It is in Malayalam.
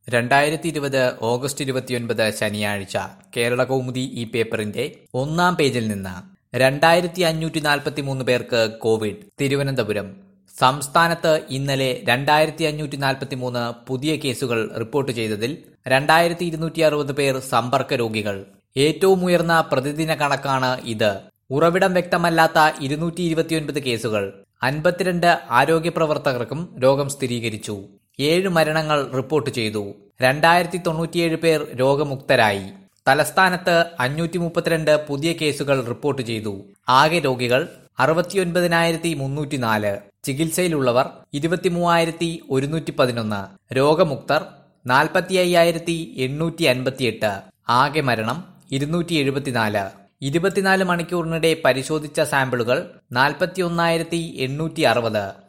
2020 ഓഗസ്റ്റ് 29 ശനിയാഴ്ച കേരളകൗമുദി ഈ പേപ്പറിന്റെ ഒന്നാം പേജിൽ നിന്ന് 2543 പേർക്ക് കോവിഡ്. തിരുവനന്തപുരം സംസ്ഥാനത്ത് ഇന്നലെ 2543 പുതിയ കേസുകൾ റിപ്പോർട്ട് ചെയ്തതിൽ 2260 പേർ സമ്പർക്ക രോഗികൾ. ഏറ്റവും ഉയർന്ന പ്രതിദിന കണക്കാണ് ഇത്. ഉറവിടം വ്യക്തമല്ലാത്ത 229 കേസുകൾ. 52 ആരോഗ്യ പ്രവർത്തകർക്കും രോഗം സ്ഥിരീകരിച്ചു. 7 മരണങ്ങൾ റിപ്പോർട്ട് ചെയ്തു. 2097 പേർ രോഗമുക്തരായി. തലസ്ഥാനത്ത് 532 പുതിയ കേസുകൾ റിപ്പോർട്ട് ചെയ്തു. ആകെ രോഗികൾ 69,304. ചികിത്സയിലുള്ളവർ 23,111. രോഗമുക്തർ 45,858. ആകെ മരണം 274. 24 മണിക്കൂറിനിടെ പരിശോധിച്ച സാമ്പിളുകൾ 41,860.